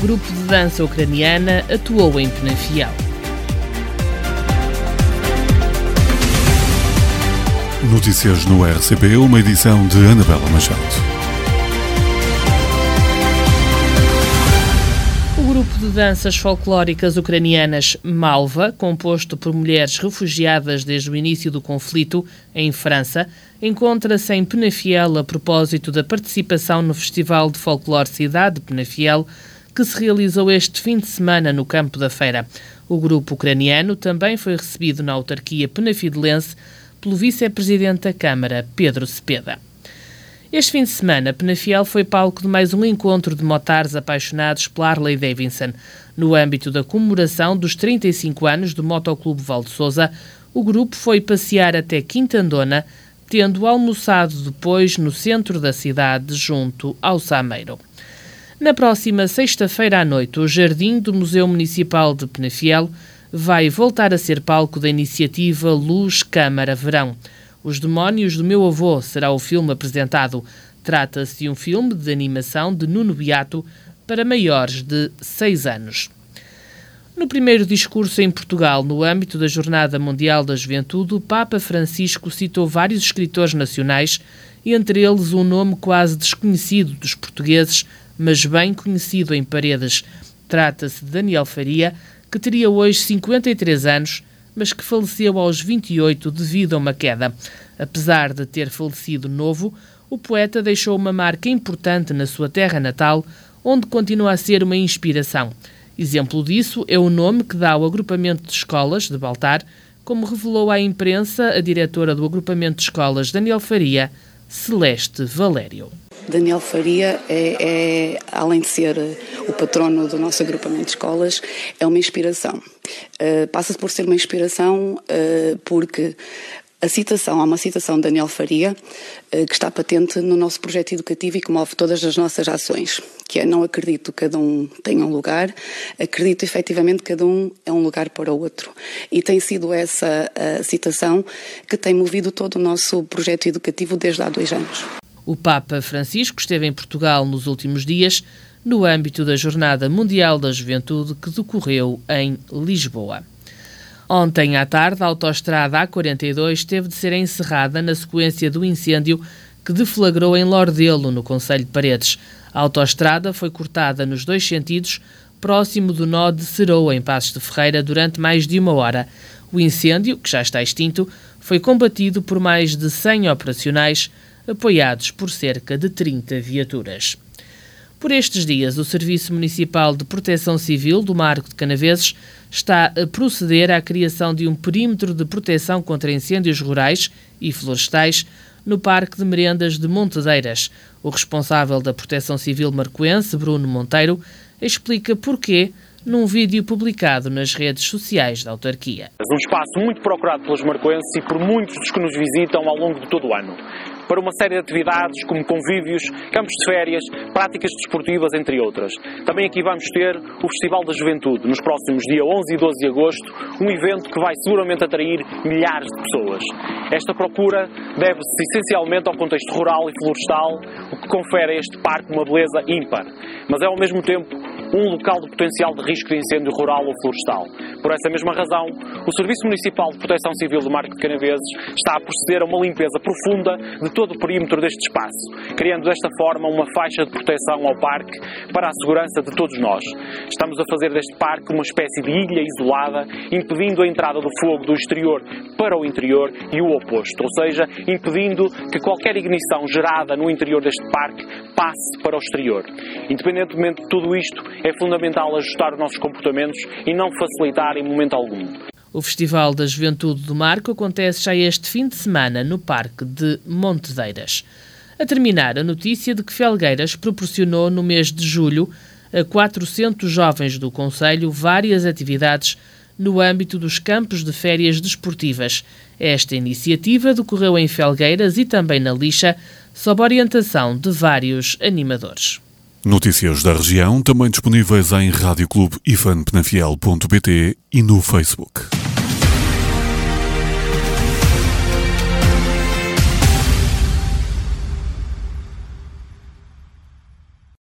grupo de dança ucraniana atuou em Penafiel. Notícias no RCP, uma edição de Anabela Machado. O grupo de danças folclóricas ucranianas Malva, composto por mulheres refugiadas desde o início do conflito em França, encontra-se em Penafiel a propósito da participação no Festival de Folclore Cidade de Penafiel, que se realizou este fim de semana no Campo da Feira. O grupo ucraniano também foi recebido na autarquia penafidelense pelo vice-presidente da Câmara, Pedro Cepeda. Este fim de semana, Penafiel foi palco de mais um encontro de motares apaixonados pela Harley Davidson. No âmbito da comemoração dos 35 anos do Motoclube Val de Sousa, o grupo foi passear até Quintandona, tendo almoçado depois no centro da cidade, junto ao Sameiro. Na próxima sexta-feira à noite, o Jardim do Museu Municipal de Penafiel vai voltar a ser palco da iniciativa Luz Câmara Verão. Os Demónios do Meu Avô será o filme apresentado. Trata-se de um filme de animação de Nuno Beato para maiores de 6 anos. No primeiro discurso em Portugal, no âmbito da Jornada Mundial da Juventude, o Papa Francisco citou vários escritores nacionais, entre eles um nome quase desconhecido dos portugueses, mas bem conhecido em Paredes. Trata-se de Daniel Faria, que teria hoje 53 anos, mas que faleceu aos 28 devido a uma queda. Apesar de ter falecido novo, o poeta deixou uma marca importante na sua terra natal, onde continua a ser uma inspiração. Exemplo disso é o nome que dá ao agrupamento de escolas de Baltar, como revelou à imprensa a diretora do agrupamento de escolas Daniel Faria, Celeste Valério. Daniel Faria além de ser o patrono do nosso agrupamento de escolas, é uma inspiração. Passa por ser uma inspiração porque há uma citação de Daniel Faria que está patente no nosso projeto educativo e que move todas as nossas ações, que é: não acredito que cada um tenha um lugar, acredito efetivamente que cada um é um lugar para o outro. E tem sido essa a citação que tem movido todo o nosso projeto educativo desde há 2 anos. O Papa Francisco esteve em Portugal nos últimos dias, no âmbito da Jornada Mundial da Juventude que decorreu em Lisboa. Ontem à tarde, a autoestrada A42 teve de ser encerrada na sequência do incêndio que deflagrou em Lordelo, no concelho de Paredes. A autoestrada foi cortada nos 2 sentidos, próximo do nó de Ceroa, em Passos de Ferreira, durante mais de 1 hora. O incêndio, que já está extinto, foi combatido por mais de 100 operacionais, apoiados por cerca de 30 viaturas. Por estes dias, o Serviço Municipal de Proteção Civil do Marco de Canaveses está a proceder à criação de um perímetro de proteção contra incêndios rurais e florestais no Parque de Merendas de Montedeiras. O responsável da Proteção Civil marcoense, Bruno Monteiro, explica porquê num vídeo publicado nas redes sociais da autarquia. Um espaço muito procurado pelos marcoenses e por muitos dos que nos visitam ao longo de todo o ano, para uma série de atividades como convívios, campos de férias, práticas desportivas, entre outras. Também aqui vamos ter o Festival da Juventude, nos próximos dias 11 e 12 de agosto, um evento que vai seguramente atrair milhares de pessoas. Esta procura deve-se essencialmente ao contexto rural e florestal, o que confere a este parque uma beleza ímpar, mas é ao mesmo tempo um local de potencial de risco de incêndio rural ou florestal. Por essa mesma razão, o Serviço Municipal de Proteção Civil do Marco de Canaveses está a proceder a uma limpeza profunda de todo o perímetro deste espaço, criando desta forma uma faixa de proteção ao parque para a segurança de todos nós. Estamos a fazer deste parque uma espécie de ilha isolada, impedindo a entrada do fogo do exterior para o interior e o oposto, ou seja, impedindo que qualquer ignição gerada no interior deste parque passe para o exterior. Independentemente de tudo isto, é fundamental ajustar os nossos comportamentos e não facilitar em momento algum. O Festival da Juventude do Marco acontece já este fim de semana no Parque de Montedeiras. A terminar, a notícia de que Felgueiras proporcionou no mês de julho a 400 jovens do concelho várias atividades no âmbito dos campos de férias desportivas. Esta iniciativa decorreu em Felgueiras e também na Lixa, sob orientação de vários animadores. Notícias da região, também disponíveis em radioclube-penafiel.pt e no Facebook.